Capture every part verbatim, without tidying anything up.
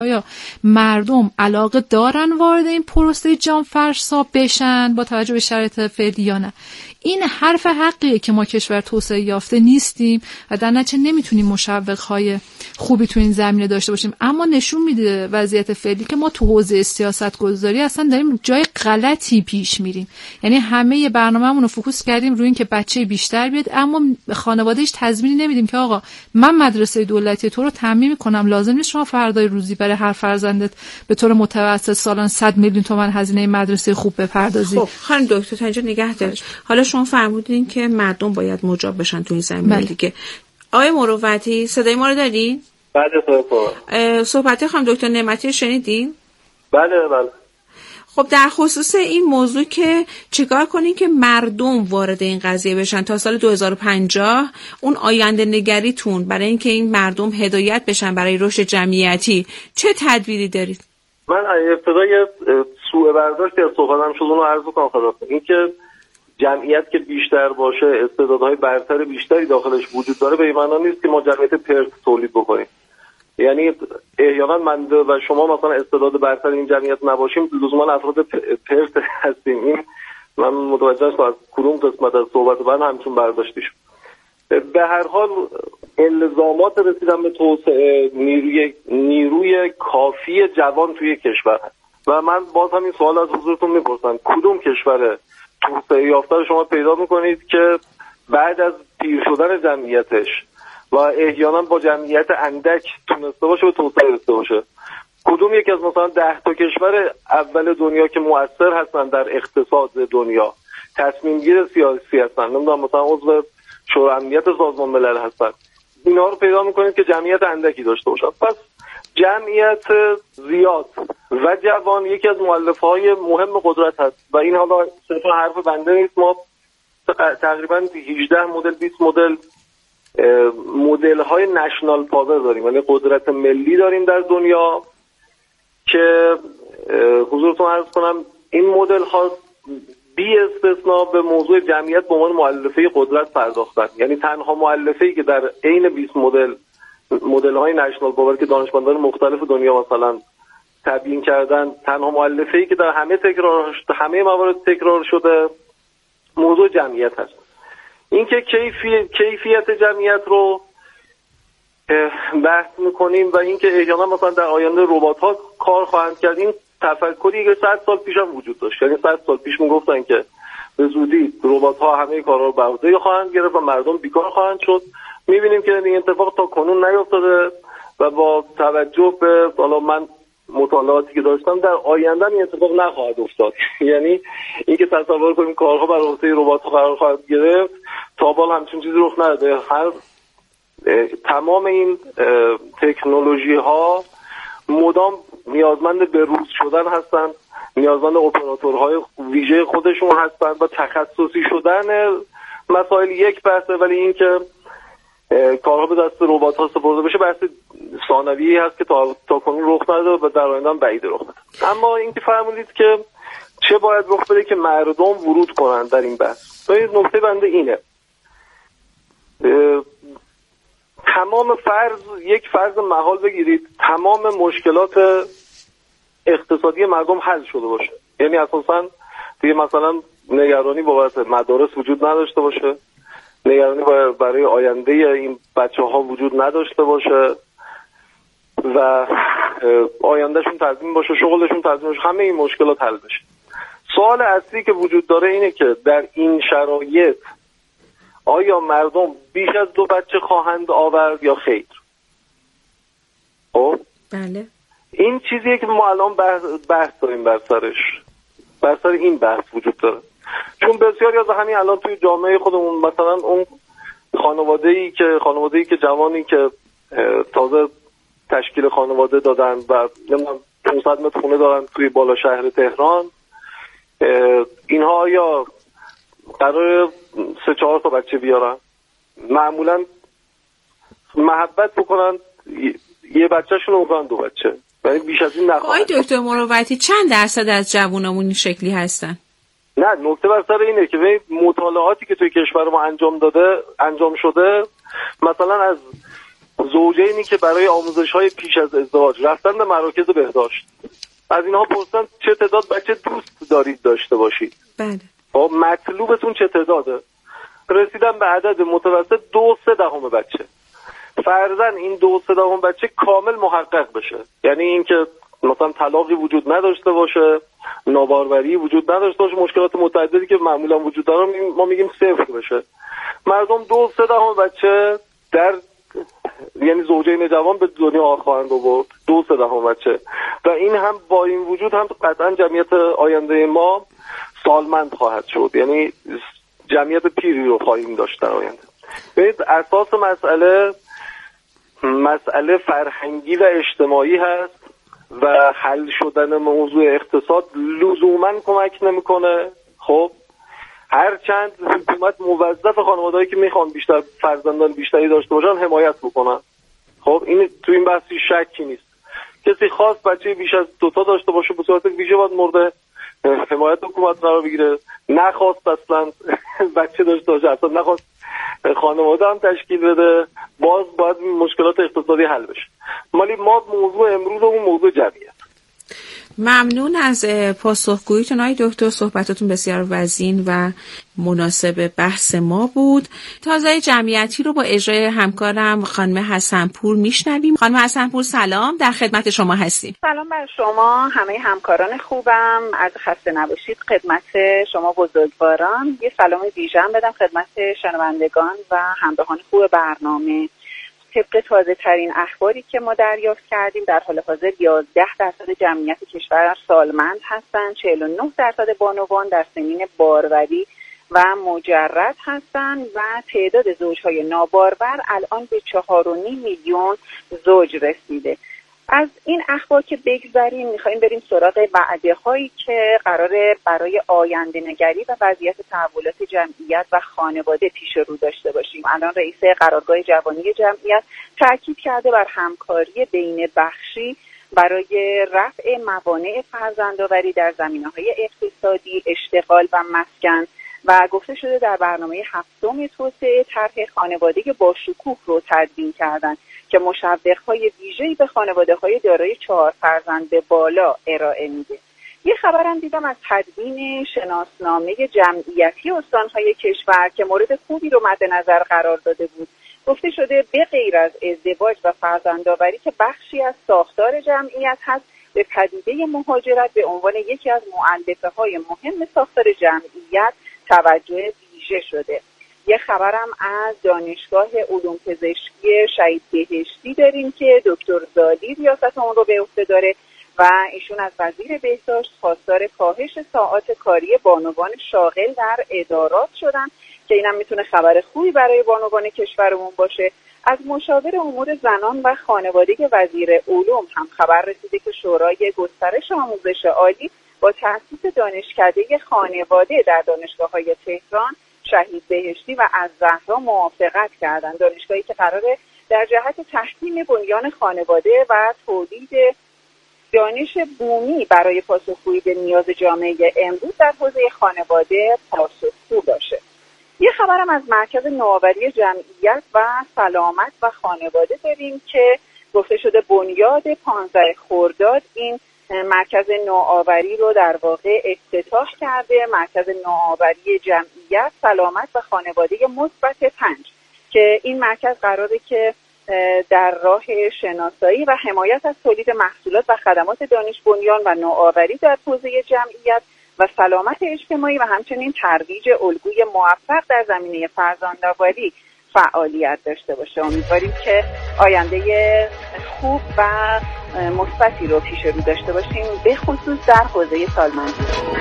آیا مردم علاقه دارن وارد این پروسه جان فرسا بشن با توجه به شرایط فعلی یا نه؟ این حرف حقیه که ما کشور توسعه یافته نیستیم و در نتیجه نمیتونیم مشوق‌های خوبی تو این زمینه داشته باشیم، اما نشون میده وضعیت فعلی که ما تو حوزه سیاست گذاری اصلا داریم جای غلطی پیش میریم. یعنی همه برنامه‌مون رو فوکوس کردیم روی این که بچه بیشتر بیاد، اما خانواده‌اش تضمینی نمیدیم که آقا من مدرسه دولتی تو رو تامین میکنم، لازم نیست شما فردای روزی برای هر فرزندت به طور متوسط سالانه صد میلیون تومان هزینه مدرسه خوب بپردازی. خب خانم دکتر تا اینجا نگه دارید. حالا شما فرمودین که مردم باید مجاب بشن تو این زمینه بله. دیگه آقای مروتی صدای ما رو دارین؟ بله صحبت صحبت خانم دکتر نعمتی شنیدین؟ بله بله. خب در خصوص این موضوع که چیکار کنین که مردم وارد این قضیه بشن تا سال دو هزار و پنجاه، اون آینده نگریتون برای اینکه این مردم هدایت بشن برای رشد جمعیتی چه تدبیری دارید؟ من ابتدای سوء برداشتی از صحبتم شد اونو عرض کنم خدمتتون. این که جمعیت که بیشتر باشه استعدادهای برتر بیشتری داخلش وجود داره به این معنا نیست که ما جمعیت پرت تولید بکنیم. یعنی احیانا من و شما مثلا استعداد برتر این جمعیت نباشیم لزوما افراد پرت هستیم. این من متوجه هستم از کدوم قسمت از صحبت من همچون برداشتی شد. به هر حال الزامات رسیدن به توسعه نیروی نیروی کافی جوان توی کشور هست و من باز هم این سوال از حضورتون میپرسم کدوم کشور توسعه یافته رو شما پیدا میکنید که بعد از پیر شدن جمعیتش و احیانا با جمعیت اندک تونسته باشه به توسعه رسیده باشه؟ کدوم یکی از مثلا ده تا کشور اول دنیا که مؤثر هستن در اقتصاد دنیا، تصمیم گیر سیاسی هستن، نمیدونم مثلا عضو شورای امنیت سازمان ملل هستن، اینا رو پیدا میکنید که جمعیت اندکی داشته باشن؟ پس جمعیت زیاد و جوان یکی از مؤلفه‌های مهم قدرت هست و این حالا صرفا حرف بنده نیست. ما تقریبا هجده مدل بیست مدل مدل های نشنال پاور داریم، یعنی قدرت ملی داریم در دنیا که حضورتون عرض کنم این مدل ها بی استثناء به موضوع جمعیت به عنوان مؤلفه قدرت پرداختن. یعنی تنها مؤلفه‌ای که در عین بیست مدل مدل های نشنال پاور که دانشمندان مختلف دنیا مثلا تبیین کردن، تنها مؤلفه‌ای که در همه تکرار همه موارد تکرار شده موضوع جمعیت هست. اینکه کیفی... کیفیت جمعیت رو بحث میکنیم و اینکه احیانا مثلا در آینده ربات‌ها کار خواهند کرد، این تفکری که صد سال پیش هم وجود داشت. یعنی صد سال پیش میگفتن که به زودی ربات‌ها همه کارا رو بر عهده خواهند گرفت و مردم بیکار خواهند شد. میبینیم که این اتفاق تا کنون نیفتاده و با توجه به حالا من مطالعاتی که داشتم در آینده این اتفاق نخواهد افتاد. یعنی اینکه تصور کنیم کارها بر عهده ربات‌ها قرار خواهد گرفت تا بال همچین چیزی رخ نداده. هر تمام این تکنولوژی ها مدام نیازمند به روز شدن هستن، نیازمند اپراتورهای ویژه خودشون هستن و تخصصی شدن مسائل یک بحثه، ولی این که کارها به دست ربات ها سپرده بشه بحث ثانویی هست که تا تا کنون رخ نداده و در آینده هم بعید رخ نداده. اما اینکه فرمودید که چه باید رخ بده که مردم ورود کنن در این بحث، تو این نکته بنده اینه تمام فرض یک فرض محال بگیرید تمام مشکلات اقتصادی مردم حل شده باشه، یعنی اساساً دیگه مثلا نگرانی بابت مدارس وجود نداشته باشه، نگرانی برای آینده این بچه ها وجود نداشته باشه و آیندهشون تضمین باشه، شغلشون تضمین باشه، همه این مشکلات حل بشه. سوال اصلی که وجود داره اینه که در این شرایط آیا مردم بیش از دو بچه خواهند آورد یا خیر؟ خب بله این چیزیه که ما الان بحث, بحث داریم بر سرش، بر سر این بحث وجود داره. چون بسیاری از همین الان توی جامعه خودمون مثلا اون خانواده‌ای که خانواده‌ای که جوانی که تازه تشکیل خانواده دادن و نمیدونم پانصد متر خونه دارن توی بالا شهر تهران، اینها یا قرار سه چهار تا بچه بیارن، معمولا محبت بکنن یه بچه‌شون رو بکنن دو بچه، یعنی بیش از این نخواهند. آقای دکتر مروتی چند درصد از جوانمون این شکلی هستن؟ نه نکته بر سر اینه که مطالعاتی که توی کشور ما انجام داده انجام شده مثلا از زوجینی که برای آموزش‌های پیش از ازدواج رفتن به مراکز بهداشت، از اینها پرسیدن چه تعداد بچه دوست دارید داشته باشید. بله. خب مطلوبتون چه تعداده؟ رسیدن به عدد متوسط دو سه دهم بچه. فرضاً این دو سه دهم بچه کامل محقق بشه، یعنی اینکه مثلا طلاقی وجود نداشته باشه، ناباروری وجود نداشته باشه، مشکلات متعددی که معمولا وجود داره ما میگیم صفر بشه. مردم دو سه دهم بچه در یعنی زوجین جوان به دنیا خواهند آورد، دو سه دهم بچه، و این هم با این وجود هم قطعا جمعیت آینده ما سالمند خواهد شد، یعنی جمعیت پیری رو خواهیم داشت در آینده. ببینید اساس مسئله مسئله فرهنگی و اجتماعی هست و حل شدن موضوع اقتصاد لزوما کمک نمیکنه. خب هرچند حکومت موظف خانواده‌ای که میخوان بیشتر فرزندان بیشتری داشته باشن حمایت بکنن، خب این تو این بحثی شکی نیست. کسی خواست بچه بیش از دو تا داشته باشه به صورت ویژه باید مورد حمایت حکومت قرار بگیره، نخواست اصلا بچه داشته باشه، اصلا نخواست خانواده هم تشکیل بده، باز باید مشکلات اقتصادی حل بشه. ولی ما موضوع امروز اون موضوع جمعیت. ممنون از پاسخگوییتون آقای دکتر، صحبتاتون بسیار وزین و مناسب بحث ما بود. تازه جمعیتی رو با اجرای همکارم خانم حسنپور میشنویم. خانم حسنپور سلام، در خدمت شما هستیم. سلام بر شما همه همکاران خوبم، از خسته نباشید خدمت شما بزرگواران. یه سلام ویژه بدم خدمت شنوندگان و همراهان خوب برنامه. طبق تازه ترین اخباری که ما دریافت کردیم در حال حاضر یازده درصد جمعیت کشور سالمند هستند، چهل و نه درصد بانوان در سنین باروری و مجرد هستند و تعداد زوجهای نابارور الان به چهار و نیم میلیون زوج رسیده. از این اخبار که بگذاریم میخواییم بریم سراغ وعده هایی که قراره برای آینده نگری و وضعیت تحولات جمعیت و خانواده پیش رو داشته باشیم. الان رئیس قرارگاه جوانی جمعیت تاکید کرده بر همکاری بین بخشی برای رفع موانع فرزندآوری در زمینه‌های اقتصادی، اشتغال و مسکن و گفته شده در برنامه هفتم توسعه طرح خانواده با شکوه رو تدوین کردن که مشوق‌های ویژه‌ای به خانواده‌های دارای چهار فرزند به بالا ارائه میده. یه خبرم دیدم از تدوین شناسنامه جمعیتی استان‌های کشور که مورد خوبی رو مد نظر قرار داده بود. گفته شده به غیر از ازدواج و فرزندآوری که بخشی از ساختار جمعیت هست، به پدیده مهاجرت به عنوان یکی از مؤلفه‌های مهم ساختار جمعیت توجه ویژه شده. یه خبرم از دانشگاه علوم پزشکی شهید بهشتی داریم که دکتر زالی ریاست اون رو به عهده داره و ایشون از وزیر بهداشت خواستار کاهش ساعات کاری بانوان شاغل در ادارات شدن که اینم میتونه خبر خوبی برای بانوان کشورمون باشه. از مشاور امور زنان و خانواده وزیر علوم هم خبر رسیده که شورای گسترش آموزش عالی با تأسیس دانشکده خانواده در دانشگاه‌های تهران، شهید بهشتی و الزهرا موافقت کردند. دانشگاهی که قراره در جهت تحکیم بنیان خانواده و تولید دانش بومی برای پاسخگویی به نیاز جامعه امروز در حوزه خانواده پاسخگو باشه. یه خبرم از مرکز نوآوری جمعیت و سلامت و خانواده داریم که گفته شده بنیاد پانزده خرداد این مرکز نوآوری رو در واقع افتتاح کرده، مرکز نوآوری جمعیت، سلامت و خانواده مثبت پنج که این مرکز قراره که در راه شناسایی و حمایت از تولید محصولات و خدمات دانش بنیان و نوآوری در حوزه جمعیت و سلامت اجتماعی و همچنین ترویج الگوی موفق در زمینه فرزندآوری فعالیت داشته باشه. امیدواریم که آینده خوب و مثبتی رو پیش رو داشته باشیم، به خصوص در حوزه سالمندی.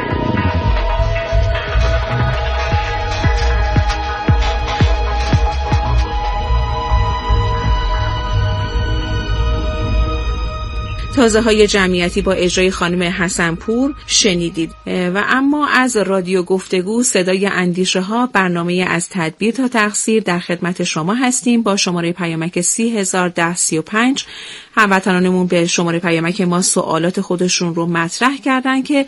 تازه های جمعیتی با اجرای خانم حسنپور شنیدید. و اما از رادیو گفتگو صدای اندیشه ها، برنامه از تدبیر تا تقصیر در خدمت شما هستیم با شماره پیامک سی هزار ده سی و پنج هموطنانمون به شماره پیامک ما سوالات خودشون رو مطرح کردن که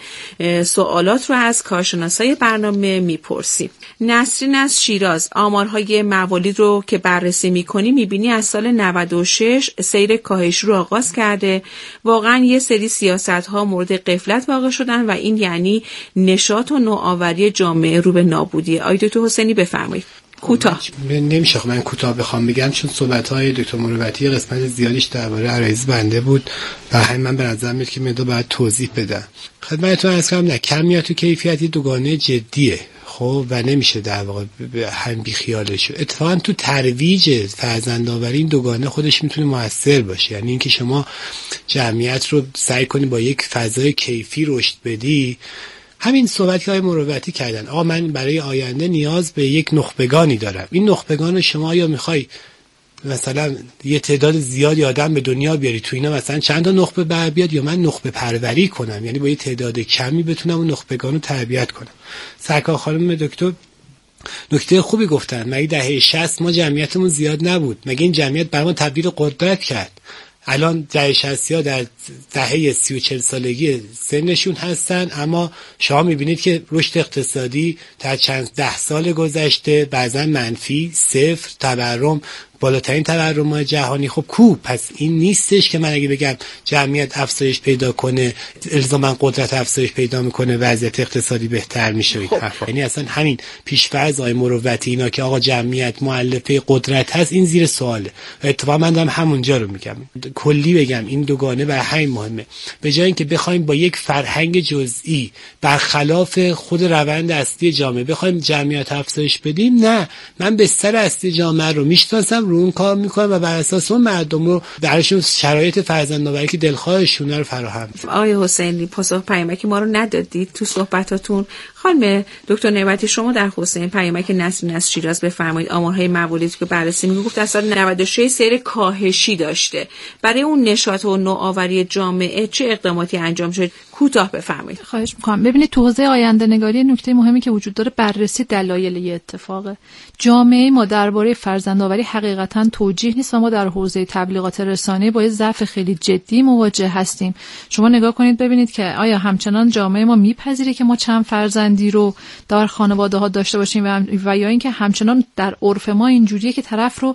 سوالات رو از کارشناسای برنامه میپرسیم. نسرین از شیراز: آمارهای موالید رو که بررسی میکنی میبینی از سال نود و شش سیر کاهش رو آغاز کرده. واقعا یه سری سیاست ها مورد غفلت واقع شدن و این یعنی نشاط و نوآوری جامعه رو به نابودی. آقای دکتر حسینی بفرمایید. کوتاه. نمیشه خب من کوتاه بخوام بگم چون صحبت‌های دکتر مروتی قسمت زیادیش درباره عرایض بنده بود و همین من به نظر میاد که مقدار باید توضیح بدم. خدمتتون عرض کنم نه کمیت و کیفیتی دوگانه جدیه. خب و نمیشه در واقع هم بی خیالش. اتفاقا تو ترویج فرزندآوری این دوگانه خودش میتونه موثر باشه. یعنی اینکه شما جمعیت رو سعی کنی با یک فضای کیفی رشد بدی. همین صحبتی که آقای مروتی کردن، آقا من برای آینده نیاز به یک نخبگانی دارم. این نخبگان شما یا میخوای مثلا یه تعداد زیادی آدم به دنیا بیاری تو اینا مثلا چند تا نخبه بر بیاد، یا من نخبه پروری کنم، یعنی با یه تعداد کمی بتونم اون نخبگان رو تربیت کنم. سرکار خانم دکتر نکته خوبی گفتن. مگه دهه شصت ما جمعیتمون زیاد نبود؟ مگه این جمعیت برام تبدیل قدرت کرد؟ الان دهه شصتی‌ها در دهه سی و چهل سالگی سنشون هستن، اما شما میبینید که رشد اقتصادی در چند ده سال گذشته بعضا منفی، صفر، تورم، بالاترین تورم جهانی. خب کو؟ پس این نیستش که من اگه بگم جمعیت افزایش پیدا کنه الزاما قدرت افزایش پیدا میکنه وضعیت اقتصادی بهتر میشه. این حرفا یعنی اصلا همین پیش‌فرض آقای مروتی اینا که آقا جمعیت مؤلفه قدرت هست این زیر سواله. اتفاقا من دارم همونجا رو میگم. کلی بگم این دوگانه برای همین مهمه. به جای اینکه بخوایم با یک فرهنگ جزئی برخلاف خود روند اصلی جامعه بخوایم جمعیت افزایش بدیم، نه، من بستر اصلی جامعه رو میشناسم، رو اون کار میکنم و بر اساس اون مردم رو درشون شرایط فرزندآوری که دلخواهشون رو فراهم میکنم. آقای حسینی پاسخ پیامک ما رو ندادید تو صحبتاتون. خانم دکتر نعمتی شما در حسین پیامک نسرین از شیراز بفرمایید. آمارهای موالید که بررسی میگفت از سال نود و شش سیر کاهشی داشته. برای اون نشاط و نوآوری جامعه چه اقداماتی انجام شد؟ کوتاه بفرمایید. خواهش میکنم. ببینید تو حوزه آینده نگاری نکته مهمی که وجود داره بررسی دلایل یه اتفاقه. جامعه ما درباره فرزندآوری حقیقتاً توجیه نیست و ما در حوزه تبلیغات رسانه‌ای با یه ضعف خیلی جدی مواجه هستیم. شما نگاه کنید ببینید که آیا همچنان جامعه ما میپذیره که ما چند فرزندی رو در خانواده‌ها داشته باشیم و, و یا اینکه همچنان در عرف ما اینجوریه که طرف رو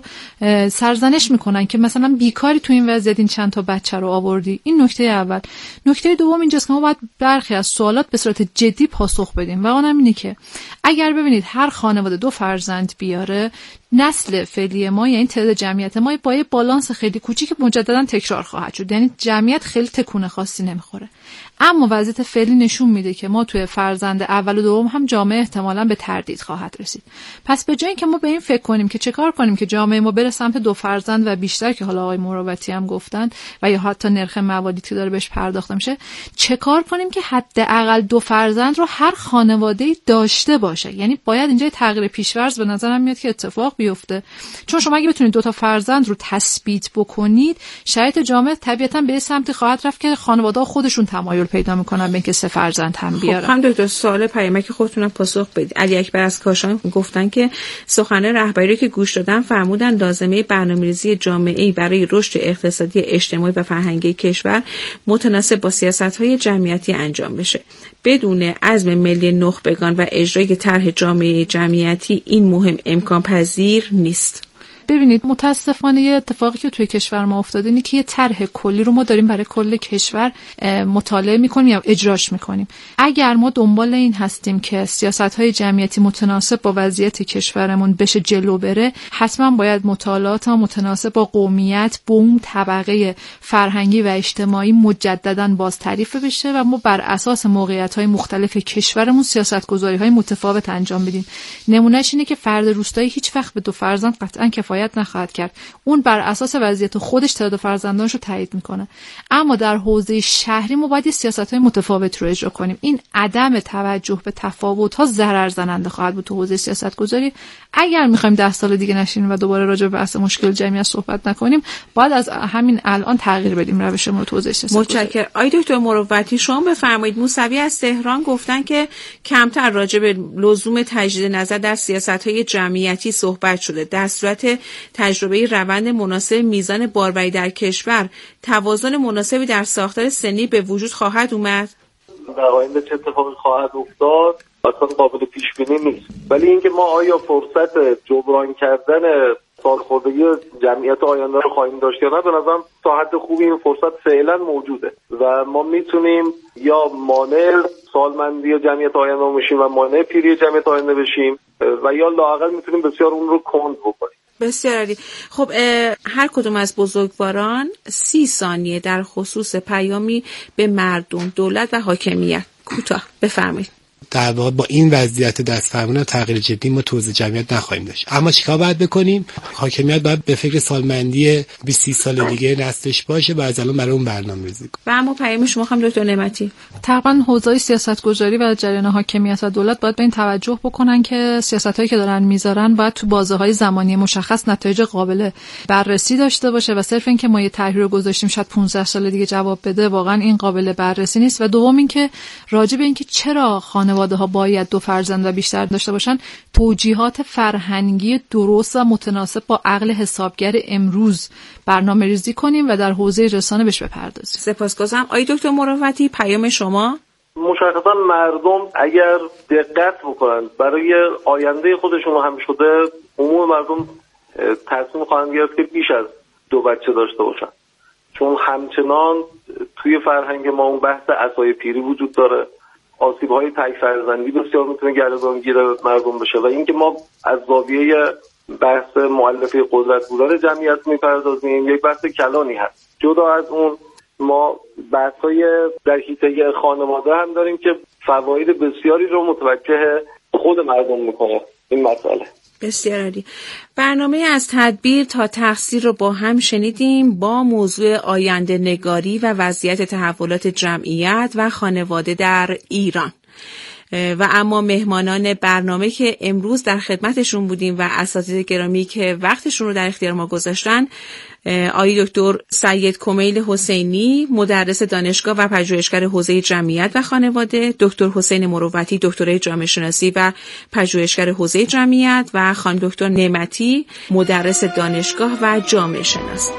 سرزنش میکنن که مثلا بیکاری تو این وضعیت این چند تا بچه رو آوردی. این نکته اول. نکته دوم اینجاست که ما باید برخی از سوالات به صورت جدی پاسخ بدیم و اونم اینه که اگر ببینید هر خانواده دو فرزند بیاره، نسل فعلی ما یعنی تعداد جمعیت ما با یه بالانس خیلی کوچیک مجددا تکرار خواهد شد. یعنی جمعیت خیلی تکون خاصی نمیخوره. اما وضعیت فعلی نشون میده که ما توی فرزند اول و دوم هم جامعه احتمالاً به تردید خواهد رسید. پس به جای اینکه ما به این فکر کنیم که چه کار کنیم که جامعه ما بره سمت دو فرزند و بیشتر که حالا آقای مروتی هم گفتن و یا حتی نرخ موالید که داره بهش پرداخته میشه، چه کار کنیم که حداقل دو فرزند رو هر خانواده‌ای داشته باشه. یعنی باید اینجا تغییر پیش‌فرض به نظرم میاد که اتفاق بیفته. چون شما اگه بتونید دو تا فرزند رو تثبیت بکنید، شرایط جامعه طبیعتاً به سمتی خواهد رفت که خانواده‌ها خودشون تمایل پیدا میکنن به اینکه سه فرزند هم بیارن. خب هم دکتر سوال پیامک خودتونم پاسخ بدید. علی اکبر از کاشان گفتن که سخنان رهبری که گوش دادن فرمودن لازمه برنامه‌ریزی جامعه‌ای برای رشد اقتصادی، اجتماعی و فرهنگی کشور متناسب با سیاست‌های جمعیتی انجام بشه. بدون عزم ملی نخبگان و اجرای طرح جامعه جمعیتی این مهم امکان پذیر نیست. ببینید متاسفانه یه اتفاقی که توی کشور ما افتاده اینه که یه طرح کلی رو ما داریم برای کل کشور مطالعه میکنیم یا اجراش میکنیم. اگر ما دنبال این هستیم که سیاست‌های جمعیتی متناسب با وضعیت کشورمون بشه جلو بره، حتما باید مطالعات متناسب با قومیت، بوم، طبقه فرهنگی و اجتماعی مجدداً باز تعریف بشه و ما بر اساس موقعیت‌های مختلف کشورمون سیاست‌گذاری‌های متفاوت انجام بدیم. نمونهش اینه که فرد روستایی هیچ وقت به دو فرزند قطعاً کفایت نخواهد کرد. اون بر اساس وضعیت خودش تعداد فرزندانش رو تایید میکنه. اما در حوزه شهری ما باید سیاست‌های متفاوت رو اجرا کنیم. این عدم توجه به تفاوت‌ها ضرر زننده خواهد بود تو حوزه سیاست‌گذاری. اگر می‌خوایم ده سال دیگه نشینیم و دوباره راجع به بحث مشکل جمعیت صحبت نکنیم، باید از همین الان تغییر بدیم روشمون رو تو حوزه سیاست‌گذاری. متشکرم. آقای دکتر مروتی شما بفرمایید. موسوی از تهران گفتن که کمتر راجع به لزوم تجدید نظر در سیاست‌های جمعیتی صحبت شده. در صورت تجربه روند مناسب میزان باروری در کشور توازن مناسبی در ساختار سنی به وجود خواهد اومد؟ در آینده چه اتفاقی خواهد افتاد اصلا قابل پیش بینی نیست، ولی اینکه ما آیا فرصت جبران کردن سالخوردگی جمعیت آینده رو خواهیم داشت یا نه، به نظرم تا حد خوبی این فرصت فعلا موجوده و ما میتونیم یا مانع سالمندی جمعیت آینده بشیم و مانع پیری جمعیت آینده بشیم و یا لااقل میتونیم بسیار اون رو کند بکنیم. بسیار عالی. خب هر کدوم از بزرگواران سی ثانیه در خصوص پیامی به مردم، دولت و حاکمیت کوتاه بفرمایید. در واقع با این وضعیت دست فرمون تغییر جدی ما توزیع جمعیت نخواهیم داشت. اما چیکار باید بکنیم؟ حاکمیت باید به فکر سالمندی بیست سی سال دیگه نسلش باشه و از الان برای اون برنامه‌ریزی کنه. و اما پیام شما هم دکتر نعمتی. تقریبا حوزه‌های سیاست‌گذاری و جریان حاکمیت و دولت باید به این توجه بکنن که سیاستایی که دارن میذارن باید تو بازه‌های زمانی مشخص نتایج قابل بررسی داشته باشه و صرف این که ما یه طرحی رو گذاشتیم شاید پانزده سال دیگه جواب بده واقعا این قابل بررسی نیست. و دوم اینکه راجع به اینکه چرا خانواده‌ها باید دو فرزند و بیشتر داشته باشن توجیهات فرهنگی درست و متناسب با عقل حسابگر امروز برنامه ریزی کنیم و در حوزه رسانه بهش بپردازیم. سپاسگزارم. آقای دکتر مروتی پیام شما؟ مشخصا مردم اگر دقت بکنن برای آینده خودشون هم شده عموم مردم تصمیم خواهند گرفت که بیش از دو بچه داشته باشن، چون همچنان توی فرهنگ ما اون بحث عصای پیری وجود داره، آسیب‌های تک فرزندی بسیار میتونه گردنگیر مردم بشه و اینکه ما از زاویه بحث مؤلفه قدرت بودن جمعیت میپردازیم یک بحث کلانی هست. جدا از اون ما بحث‌های در حیطه خانواده هم داریم که فواید بسیاری رو متوجه خود مردم میکنه این مسئله. بسیار عالی. برنامه از تدبیر تا تقصیر رو با هم شنیدیم با موضوع آینده نگاری و وضعیت تحولات جمعیت و خانواده در ایران. و اما مهمانان برنامه که امروز در خدمتشون بودیم و اساتید گرامی که وقتشون رو در اختیار ما گذاشتن، آقای دکتر سید کمیل حسینی مدرس دانشگاه و پژوهشگر حوزه جمعیت و خانواده، دکتر حسین مروتی دکترای جامعه شناسی و پژوهشگر حوزه جمعیت و خانم دکتر نعمتی مدرس دانشگاه و جامعه شناس.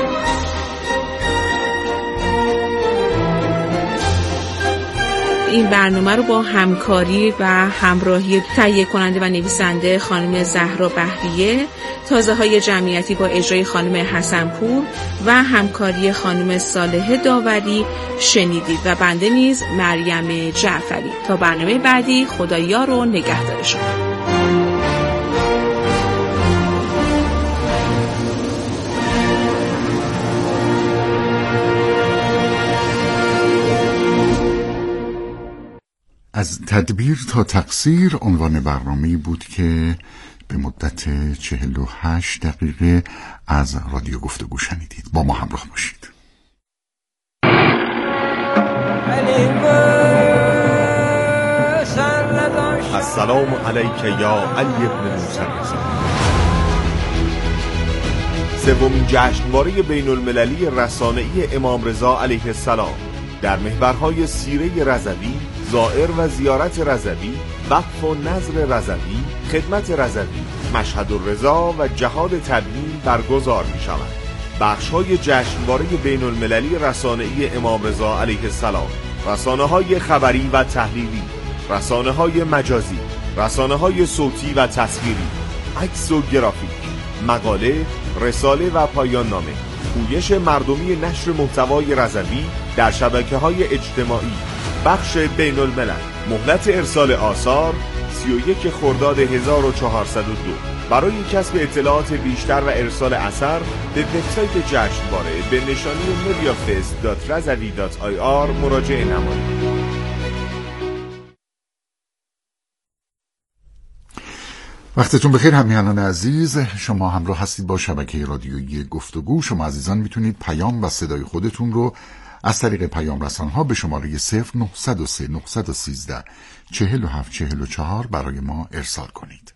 این برنامه رو با همکاری و همراهی تهیه کننده و نویسنده خانم زهرا بهریه، تازه های جمعیتی با اجرای خانم حسنپور و همکاری خانم صالحه داوری شنیدید و بنده نیز مریم جعفری. تا برنامه بعدی خدایا رو نگهدار شما. از تدبیر تا تقصیر عنوان برنامه‌ای بود که به مدت چهل و هشت دقیقه از رادیو گفتگو شنیدید. با ما همراه باشید. السلام علیک یا علی ابن موسی رضا. سومین جشنواره بین المللی رسانه‌ای امام رضا علیه السلام در محورهای سیره رضوی، زائر و زیارت رضوی، وقف و نظر رضوی، خدمت رضوی، مشهد الرضا و جهاد تبیین برگزار می شود. بخش‌های جشنواره بین المللی رسانه‌ای امام رضا علیه السلام: رسانه‌های خبری و تحلیلی، رسانه‌های مجازی، رسانه‌های صوتی و تصویری، عکس و گرافیک، مقاله، رساله و پایان نامه، پویش مردمی نشر محتوای رضوی در شبکه‌های اجتماعی، بخش بین الملل. مهلت ارسال آثار سی و یک خرداد هزار و چهارصد و دو. برای کسب اطلاعات بیشتر و ارسال اثر به وبسایت جشنواره به نشانی mediafest دات رضوی دات آی آر مراجعه نمایید. وقتتون بخیر همیهنان عزیز. شما همراه هستید با شبکه رادیویی گفتگو. شما عزیزان میتونید پیام و صدای خودتون رو از طریق پیام رسان‌ها به شماره صفر نه صفر سه نه یک سه چهل و هفت چهل و چهار برای ما ارسال کنید.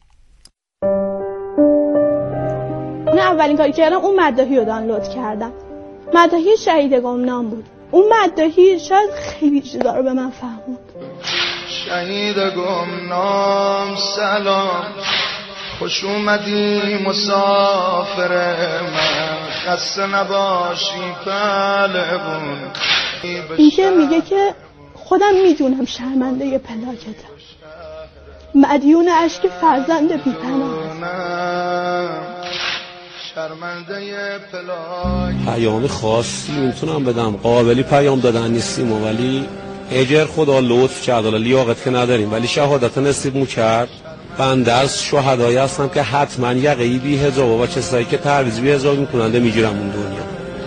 من اولین کاری کردم اون مداحی رو دانلود کردم. مداحی شهید گمنام بود. اون مداحی شاید خیلی چیزا رو به من فهموند. شهید گمنام سلام خوش اومدی مسافر من، خسته نباشی پهلوون. اینکه میگه که خودم میدونم شرمنده پلاکتم، مدیون عشق فرزند بی‌پناهم. پیام خاصی میتونم بدم، قابلی پیام دادن نیستیم ولی اجر خدا لطف کرد، حالا لیاقت که نداریم ولی شهادت نصیب مو کرد. بنده از شهدایی هستم که حتما یقهی بی حجاب و کسایی که تعویض بی حجاب میکننده میگیرم اون دنیا.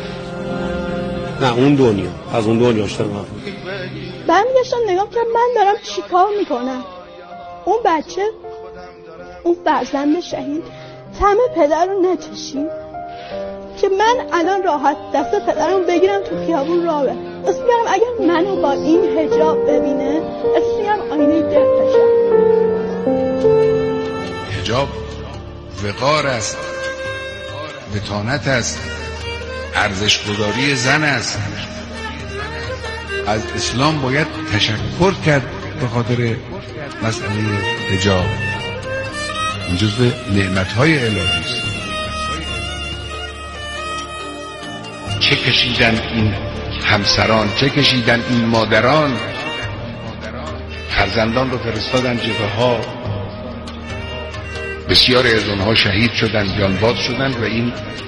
نه اون دنیا، از اون دنیا اشتر من برمیگشتم نگاه کردم من دارم چیکار میکنم. اون بچه، اون فرزند شهید طعم پدر رو نچشید که من الان راحت دست پدرم بگیرم تو خیابون راه برم. اسم میگم اگر منو با این حجاب ببینه اسم میگم آینه دفتشم. حجاب وقار است، متانت است، ارزش‌گذاری زن است. از اسلام باید تشکر کرد به خاطر مسئله حجاب. این جزو نعمت‌های الهی است. چه کشیدن این همسران، چه کشیدن این مادران، فرزندان رو فرستادن جبهه‌ها، بسیاری از اونها شهید شدن، جانباز شدن و این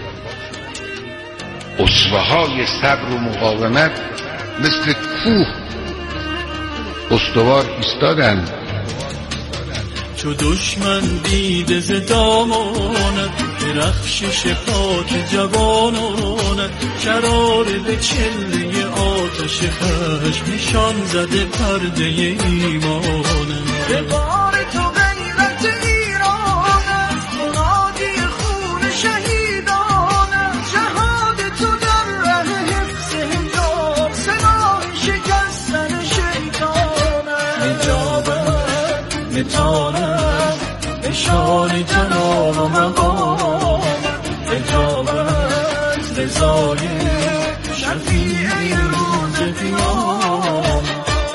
اسوه‌های صبر و مقاومت مثل کوه استوار ایستادن. چو دشمن دیده ز دامانت، درخشش پاک جوانانت، شرار به چله آتش خشم نشان زده پرده ایمانت. به بار تو غیرت ایرانت، منادی خون شهیدانت، جهاد تو در ره حفظ حجاب، سلاح شکستن شیطانت. حجابت متانت، نشان جلال و مقامت، حجابت رضای شفیع روز قیامت.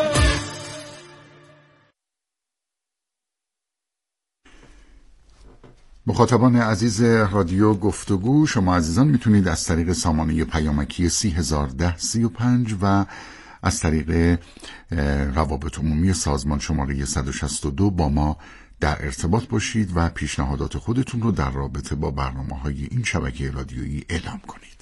مخاطبان عزیز رادیو گفتگو، شما عزیزان میتونید از طریق سامانه پیامکی سی هزار و ده سی و پنج و از طریق روابط عمومی سازمان شماره صد و شصت و دو با ما در ارتباط باشید و پیشنهادات خودتون رو در رابطه با برنامه‌های این شبکه رادیویی اعلام کنید.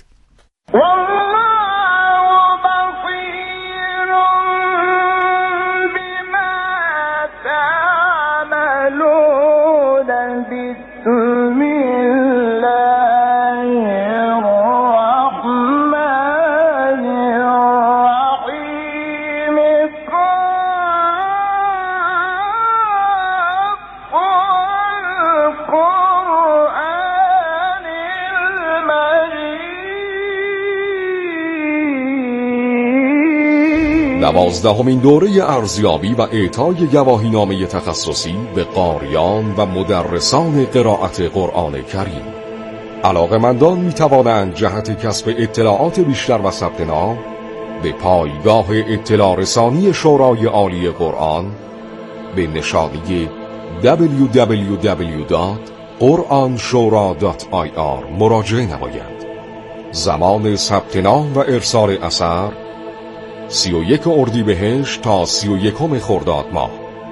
دوازدهمین دوره ارزیابی و اعطای گواهینامه تخصصی به قاریان و مدرسان قرائت قرآن کریم. علاقه‌مندان می توانند جهت کسب اطلاعات بیشتر و ثبت نام به پایگاه اطلاع رسانی شورای عالی قرآن به نشانی دبلیو دبلیو دبلیو دات قرآن شورا دات آی آر مراجعه نمایند. زمان ثبت نام و ارسال اثر سی و یک اردیبهشت تا سی و یکم خرداد ماه.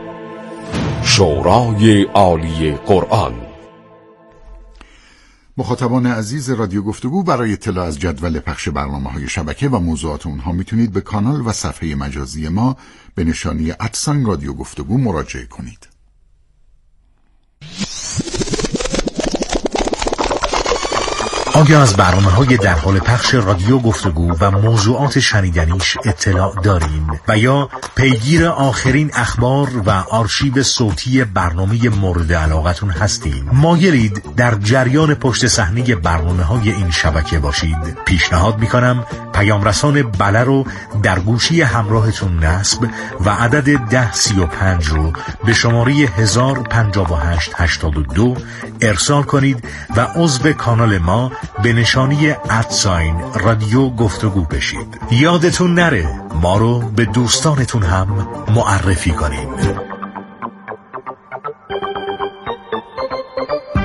شورای عالی قرآن. مخاطبان عزیز رادیو گفتگو، برای اطلاع از جدول پخش برنامه‌های شبکه و موضوعات اونها میتونید به کانال و صفحه مجازی ما به نشانی ادساین رادیو گفتگو مراجعه کنید. آیا از برنامه‌های در حال پخش رادیو گفتگو و موضوعات شنیدنیش اطلاع دارین و یا پیگیر آخرین اخبار و آرشیو صوتی برنامه مورد علاقتون هستین؟ مایلید در جریان پشت صحنه برنامه‌های این شبکه باشید؟ پیشنهاد می‌کنم پیام رسان بله رو در گوشی همراهتون نصب و عدد ده سی و پنج رو به شماره هزار و پنجاه و هشت هشتاد و دو ارسال کنید و عضو کانال ما به نشانی ادساین رادیو گفتگو بشید. یادتون نره ما رو به دوستانتون هم معرفی کنید.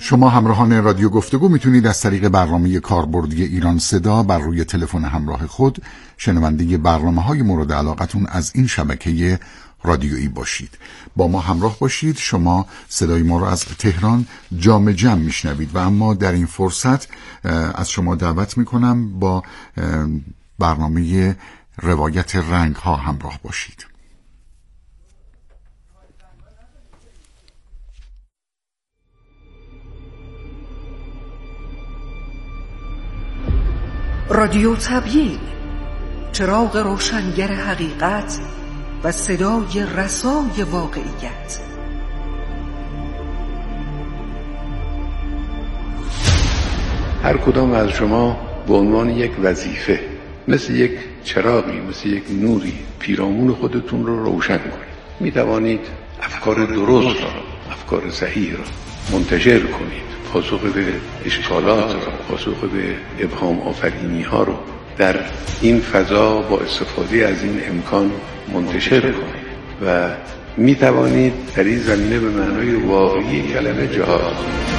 شما همراهان رادیو گفتگو میتونید از طریق برنامه کاربردی ایران صدا بر روی تلفن همراه خود شنونده برنامه‌های مورد علاقتون از این شبکه رادیویی باشید. با ما همراه باشید. شما صدای ما رو از تهران جام جم میشنوید و اما در این فرصت از شما دعوت میکنم با برنامه روایت رنگ ها همراه باشید. رادیو تبیین، چراغ روشنگر حقیقت و صدای رسای واقعیت. هر کدام از شما به عنوان یک وظیفه، مثل یک چراغی، مثل یک نوری، پیرامون خودتون رو روشن کنید. می توانید افکار درست را، افکار صحیح را منتشر کنید، پاسخ به اشکالات را، پاسخ به ابهام آفرینی ها رو در این فضا با استفاده از این امکان منتشر کنید و می توانید در این زمینه به معنای واقعی کلمه جهاد کنید.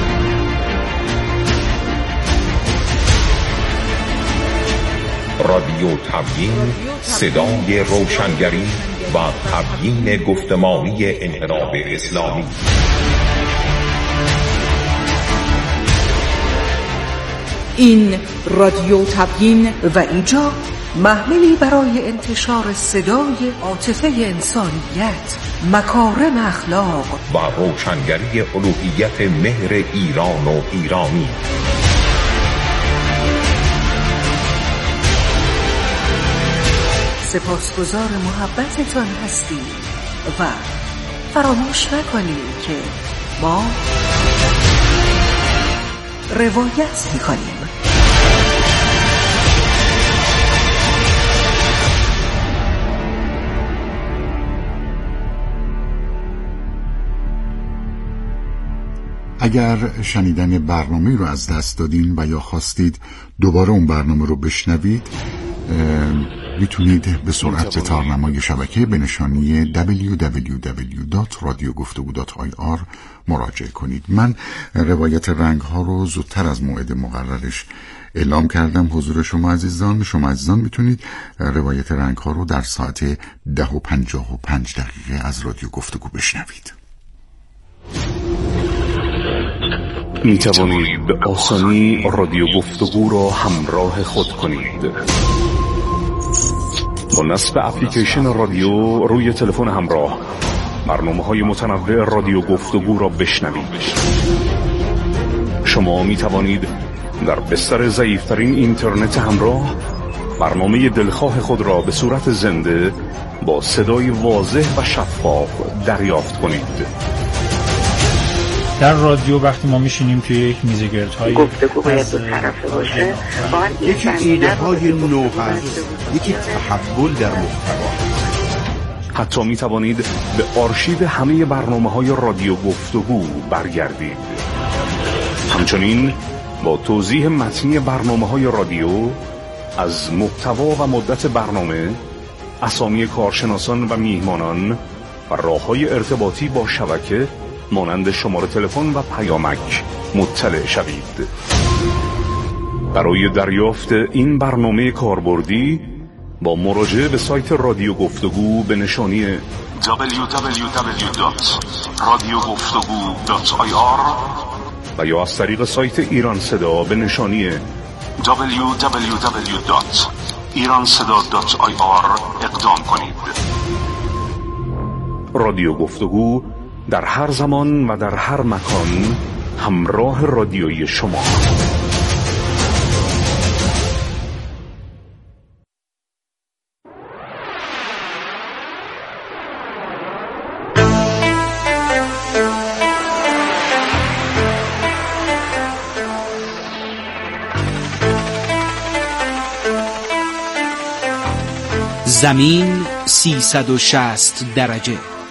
رادیو تبیین، صدای روشنگری و تبیین گفتمانی انقلاب اسلامی. این رادیو تبیین و اینجا محملی برای انتشار صدای عاطفه انسانیت، مکارم اخلاق و روشنگری الوهیت مهر ایران و ایرانی. سپاسگزار محبتتان هستیم و فراموش نکنید که ما روایت می‌کنیم. اگر شنیدن برنامه رو از دست دادین و یا خواستید دوباره اون برنامه رو بشنوید، میتونید به سرعت به تارنمای شبکه به نشانی دبلیو دبلیو دبلیو دات رادیو گفتگو دات آی آر مراجعه کنید. من روایت رنگ ها رو زودتر از موعد مقررش اعلام کردم حضور شما عزیزان. شما عزیزان میتونید روایت رنگ ها رو در ساعت ده و پنجاه و پنج دقیقه از رادیو گفتگو بشنوید. می توانید به آسانی رادیو گفتگو را همراه خود کنید. با نصب اپلیکیشن رادیو روی تلفن همراه برنامه‌های متنوع رادیو گفتگو را بشنوید. شما می توانید در بستر ضعیف‌ترین اینترنت همراه برنامه دلخواه خود را به صورت زنده با صدای واضح و شفاف دریافت کنید. در رادیو وقتی ما میشینیم توی یک میزگردهای گفتگو باید دو طرفه باشه، یکی ایده های نو هست، یکی تحول در محتوا. حتی می توانید به آرشیو همه برنامه های رادیو گفتگو برگردید. همچنین با توضیح متنی برنامه های رادیو از محتوا و مدت برنامه، اسامی کارشناسان و میهمانان و راه‌های ارتباطی با شبکه مانند شماره تلفن و پیامک مطلع شوید. برای دریافت این برنامه کاربردی با مراجعه به سایت رادیو گفتگو به نشانی دبلیو دبلیو دبلیو دات رادیو گفتگو دات آی آر و یا از طریق سایت ایران صدا به نشانی دبلیو دبلیو دبلیو دات ایران صدا دات آی آر اقدام کنید. رادیو گفتگو در هر زمان و در هر مکان همراه رادیویی شما. زمین سیصد و شصت درجه.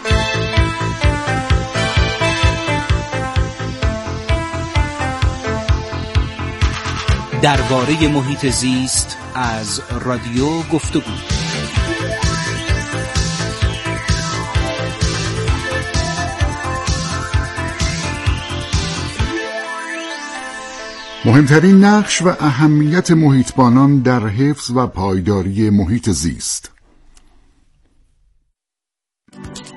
درباره محیط زیست از رادیو گفتگو. مهمترین نقش و اهمیت محیطبانان در حفظ و پایداری محیط زیست.